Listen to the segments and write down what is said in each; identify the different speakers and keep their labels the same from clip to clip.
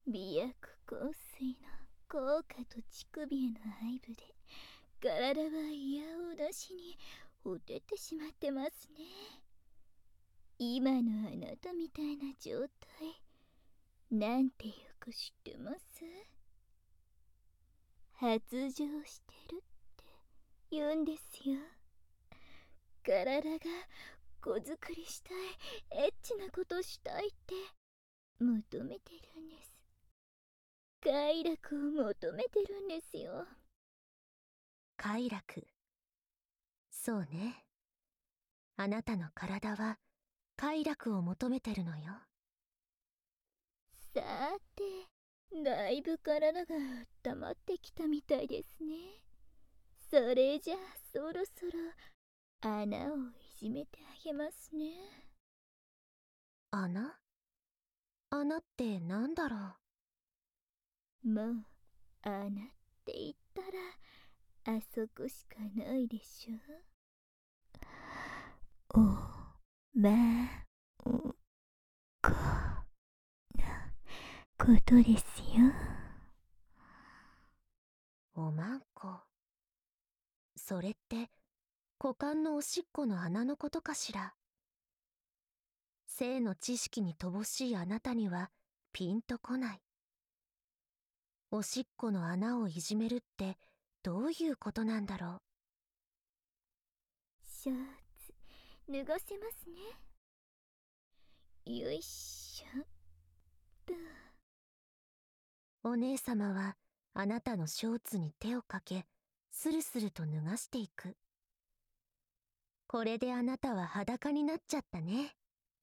Speaker 1: 美薬香水の効果と乳首への愛撫で体はいやおうなしにほてってしまってますね。今のあなたみたいな状態なんてよく知ってます？発情してるって言うんですよ。体が子作りしたい、エッチなことしたいって求めてるんです。快楽を求めてるんですよ。
Speaker 2: 快楽。そうね。あなたの体は快楽を求めてるのよ。
Speaker 1: さて、だいぶ体が温まってきたみたいですね。それじゃあそろそろ穴をいじめてあげますね。
Speaker 2: 穴？穴ってなんだろう。
Speaker 1: もう穴って言ったらあそこしかないでしょ。おまんこなことですよ。
Speaker 2: おまんこ。それって股間のおしっこの穴のことかしら。性の知識に乏しいあなたにはピンとこない。おしっこの穴をいじめるってどういうことなんだろ
Speaker 1: シャツ脱がせますね。よいしょっと。
Speaker 2: う。お姉様はあなたのショーツに手をかけ、スルスルと脱がしていく。これであなたは裸になっちゃったね。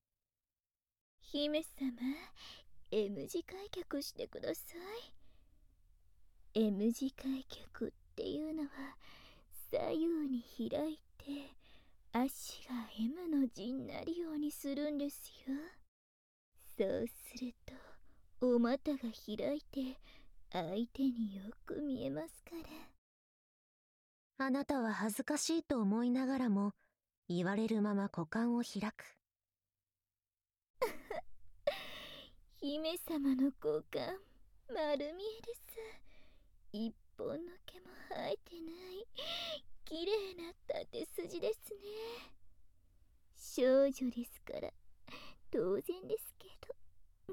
Speaker 1: 姫様、M 字開脚してください。M 字開脚っていうのは左右に開いて足が M の字になるようにするんですよ。そうするとお股が開いて相手によく見えますから。
Speaker 2: あなたは恥ずかしいと思いながらも、言われるまま股間を開く。
Speaker 1: 姫様の股間丸見えです。一本の毛も生えてない綺麗な縦筋ですね。少女ですから当然ですけど。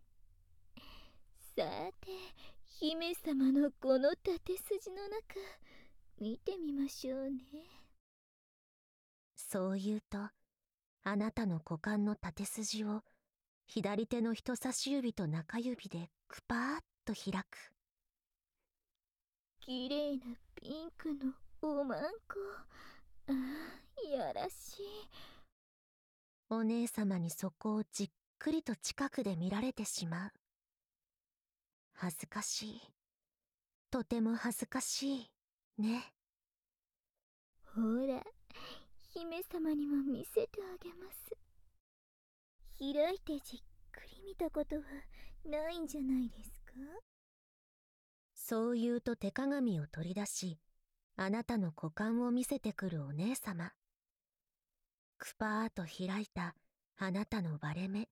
Speaker 1: さて、姫様のこの縦筋の中見てみましょうね。
Speaker 2: そう言うと、あなたの股間の縦筋を左手の人差し指と中指でくぱーっと開く。
Speaker 1: 綺麗なピンクのおまんこ。ああ、やらしい。
Speaker 2: お姉様にそこをじっくりと近くで見られてしまう。恥ずかしい。とても恥ずかしい。ね。
Speaker 1: ほら、姫様にも見せてあげます。開いてじっくり見たことはないんじゃないですか？
Speaker 2: そう言うと手鏡を取り出し、あなたの股間を見せてくるお姉様。くぱーっと開いたあなたの割れ目。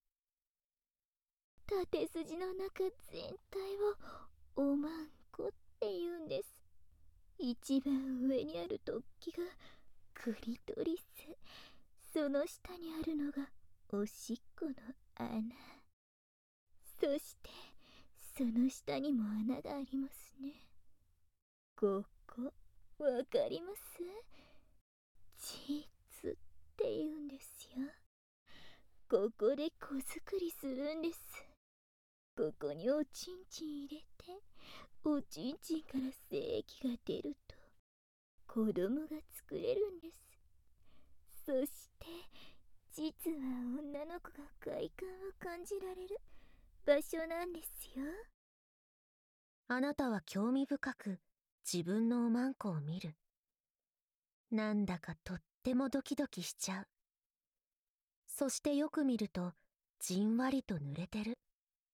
Speaker 1: 縦筋の中全体をおまんこって言うんです。一番上にある突起がクリトリス、その下にあるのがおしっこの穴、そしてその下にも穴がありますね。ここわかります？チーツって言うんですよ。ここで子作りするんです。ここにおちんちん入れて、おちんちんから精液が出ると子供が作れるんです。そして実は女の子が快感を感じられる場所なんですよ。
Speaker 2: あなたは興味深く自分のおまんこを見る。なんだかとってもドキドキしちゃう。そしてよく見るとじんわりと濡れてる。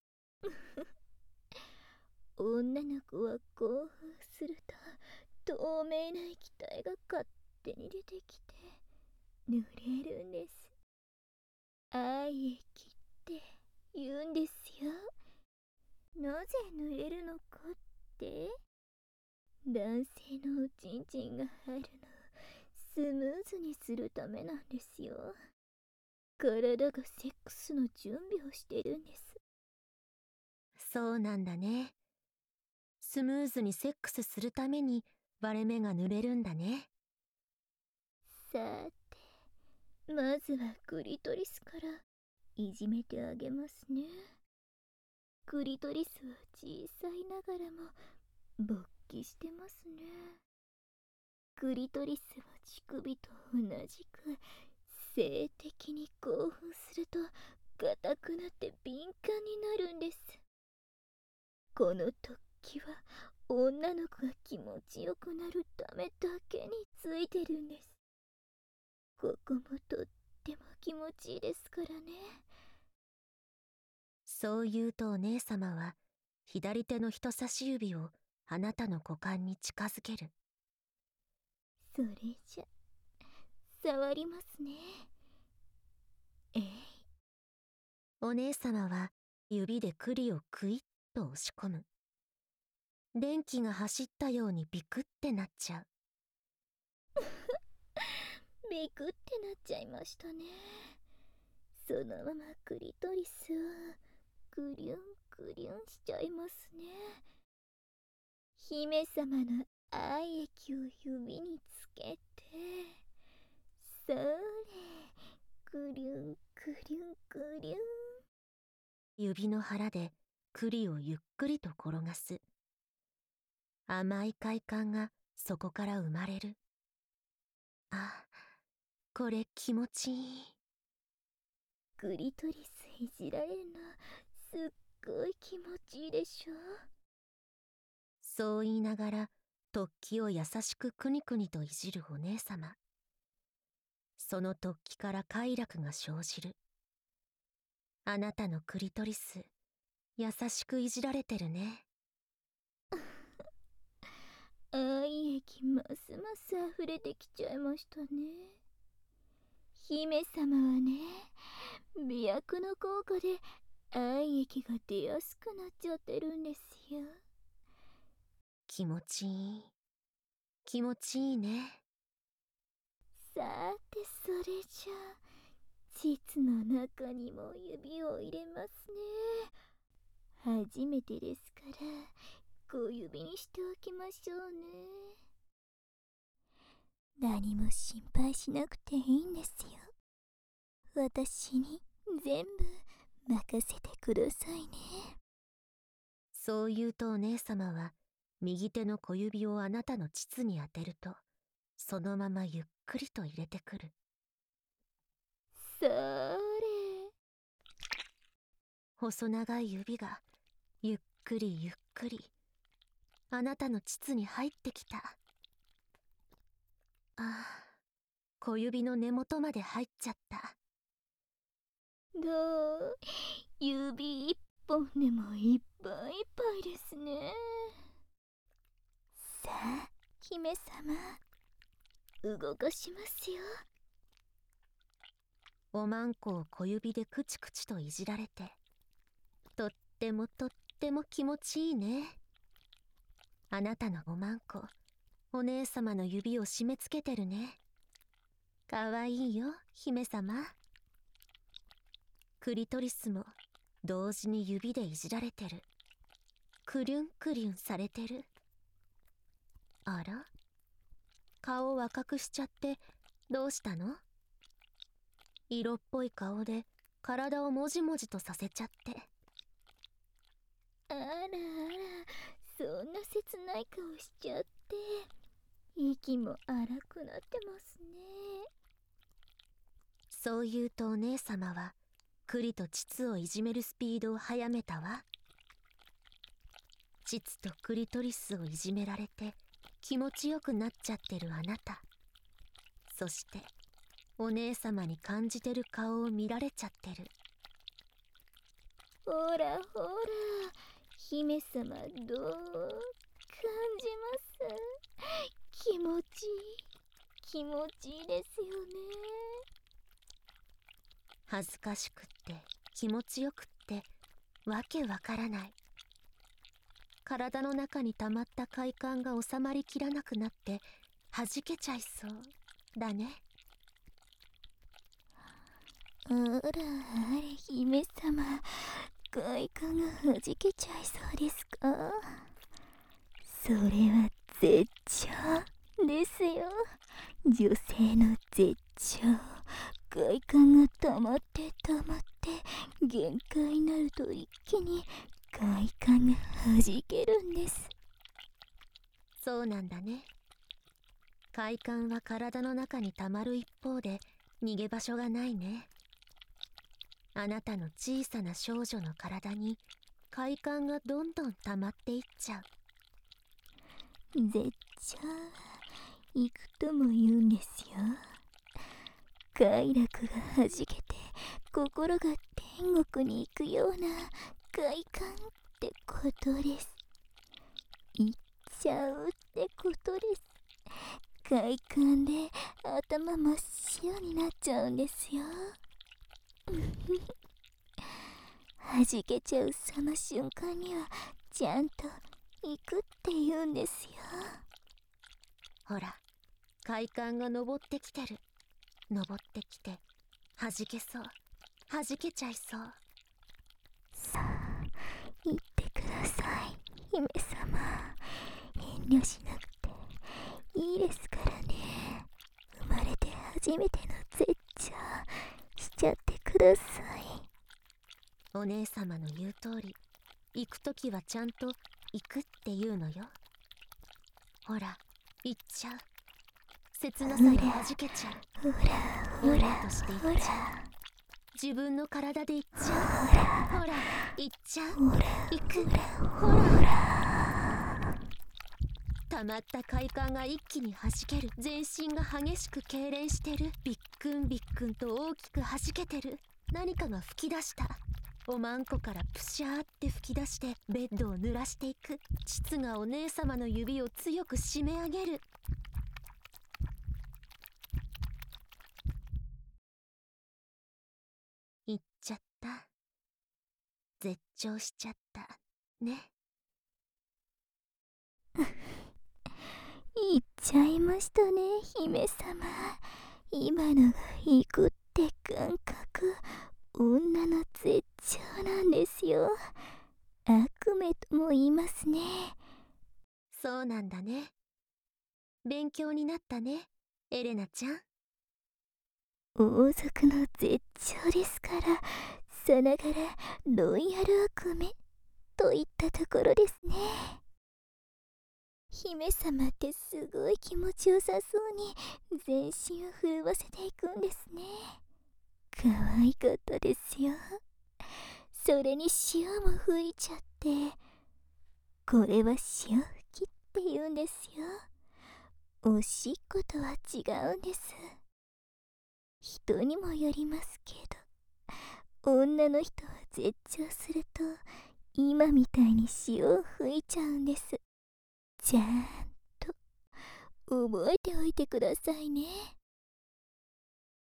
Speaker 1: 女の子は興奮すると透明な液体が勝手に出てきて濡れるんです。愛液って言うんですよ。 なぜ濡れるのかって？男性のおちんちんが入るのをスムーズにするためなんですよ。体がセックスの準備をしてるんです。
Speaker 2: そうなんだね。スムーズにセックスするために割れ目が濡れるんだね。
Speaker 1: さて、まずはクリトリスからいじめてあげますね。クリトリスは小さいながらも勃起してますね。クリトリスは乳首と同じく性的に興奮すると硬くなって敏感になるんです。この突起は女の子が気持ちよくなるためだけについてるんです。ここもとっても気持ちいいですからね。
Speaker 2: そう言うとお姉様は左手の人差し指をあなたの股間に近づける。
Speaker 1: それじゃ触りますね。えい。
Speaker 2: お姉様は指で栗をクイッと押し込む。電気が走ったようにビクってなっちゃう。
Speaker 1: ビクってなっちゃいましたね。そのままクリトリスをクリュンクリュンしちゃいますね。姫様の愛液を指につけて、それ、クリュンクリュンクリュン。
Speaker 2: 指の腹で栗をゆっくりと転がす。甘い快感がそこから生まれる。あ、これ気持ちいい。
Speaker 1: クリトリスいじられるのすっごい気持ちいいでしょ。
Speaker 2: そう言いながら突起を優しくくにくにといじるお姉様。その突起から快楽が生じる。あなたのクリトリス、優しくいじられてるね。
Speaker 1: 愛液ますます溢れてきちゃいましたね。姫様はね、媚薬の効果で愛液が出やすくなっちゃってるんですよ。
Speaker 2: 気持ちいい。気持ちいいね。
Speaker 1: さて、それじゃあ膣の中にも指を入れますね。初めてですから小指にしておきましょうね。何も心配しなくていいんですよ。私に全部任せてくださいね。
Speaker 2: そう言うとお姉様は右手の小指をあなたの膣に当てると、そのままゆっくりと入れてくる。
Speaker 1: それ。
Speaker 2: 細長い指がゆっくりゆっくりあなたの膣に入ってきた。ああ、小指の根元まで入っちゃった。
Speaker 1: どう？指一本でもいっぱいいっぱいですね。さあ、姫様、動かしますよ。
Speaker 2: おまんこを小指でクチクチといじられて、とってもとっても気持ちいいね。あなたのおまんこ、お姉様の指を締め付けてるね。かわいいよ、姫様。クリトリスも同時に指でいじられてる。クリュンクリュンされてる。あら？顔赤くしちゃってどうしたの？色っぽい顔で体をもじもじとさせちゃって。
Speaker 1: あらあら、そんな切ない顔しちゃって、息も荒くなってますね。
Speaker 2: そう言うとお姉様は栗と膣をいじめるスピードを速めたわ。膣とクリトリスをいじめられて気持ちよくなっちゃってるあなた。そしてお姉様に感じてる顔を見られちゃってる。
Speaker 1: ほらほら、姫様どう感じます？気持ちいい、気持ちいいですよね。
Speaker 2: 恥ずかしくって気持ちよくってわけわからない。 体の中に溜まった快感が収まりきらなくなって弾けちゃいそうだね。
Speaker 1: あらあれ、姫様、快感がはじけちゃいそうですか？それは絶頂ですよ。女性の絶頂。快感が溜まって溜まって限界になると一気に快感がはじけるんです。
Speaker 2: そうなんだね。快感は体の中に溜まる一方で逃げ場所がないね。あなたの小さな少女の体に快感がどんどん溜まっていっちゃう。
Speaker 1: 絶頂行くとも言うんですよ。快楽がはじけて心が天国に行くような快感ってことです。行っちゃうってことです。快感で頭真っ白になっちゃうんですよ。はじけちゃうその瞬間にはちゃんと行くって言うんですよ。
Speaker 2: ほら、快感が登ってきてる。登ってきて弾けそう、弾けちゃいそう。
Speaker 1: さあ行ってください、姫様。遠慮しなくていいですからね。生まれて初めての絶頂しちゃってください。
Speaker 2: お姉様の言う通り、行くときはちゃんと行くって言うのよ。ほら、行っちゃう。切なさが弾けちゃう。
Speaker 1: ほら
Speaker 2: 女として行っちゃう。自分の体で行っちゃう。ほら、行っちゃう。行く。ほら。溜まった快感が一気に弾ける。全身が激しく痙攣してる。ビックンビックンと大きく弾けてる。何かが吹き出した。おまんこからプシャーって吹き出してベッドを濡らしていく。膣がお姉様の指を強く締め上げる。行っちゃった。絶頂しちゃったね。
Speaker 1: 行っちゃいましたね、姫様。今のが行くって感覚、女の絶頂なんですよ。悪夢とも言いますね。
Speaker 2: そうなんだね。勉強になったね、エレナちゃん。
Speaker 1: 王族の絶頂ですから、さながらロイヤル悪夢といったところですね。姫様ってすごい気持ちよさそうに全身を震わせていくんですね。可愛かったですよ。それに潮も吹いちゃって、これは潮吹きって言うんですよ。おしっことは違うんです。人にもよりますけど、女の人は絶頂すると今みたいに潮を吹いちゃうんです。ちゃんと覚えておいてくださいね。